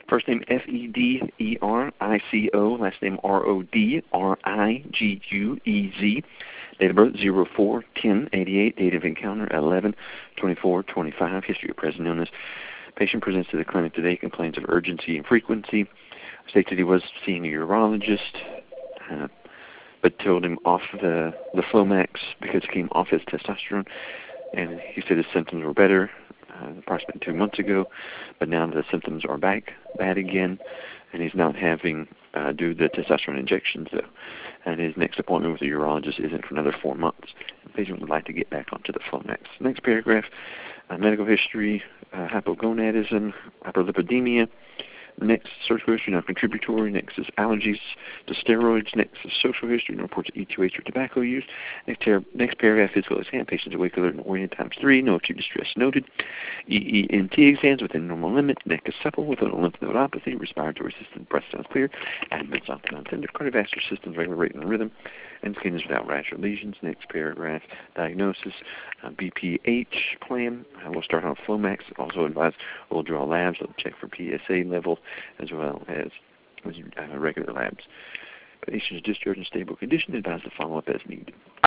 First name Federico, last name Rodriguez. Date of birth 04/10/88. Date of encounter 11/24/25. History of present illness. Patient presents to the clinic today, complains of urgency and frequency. States that he was seeing a urologist, but told him off the Flomax because he came off his testosterone, and he said his symptoms were better approximately 2 months ago, but now the symptoms are back bad again, and he's not having do the testosterone injections though. And his next appointment with the urologist isn't for another 4 months. The patient would like to get back onto the Flomax. Next paragraph, medical history, hypogonadism, hyperlipidemia. Next, surgical history, non-contributory. Next is allergies to steroids. Next is social history, no reports of E2H or tobacco use. Next paragraph, physical exam. Patients awake, alert, and oriented ×3. No acute distress noted. EENT exams within normal limit. Neck is supple without a lymph nodopathy. Respiratory system, breath sounds clear. Abdomen soft and untender. Cardiovascular system, regular rate and rhythm. And skin is without rash or lesions. Next paragraph, diagnosis, BPH plan. We'll start on Flomax. Also advise we'll draw labs. We'll check for PSA level as well as regular labs. Patient is discharged in stable condition. Advise to follow up as needed.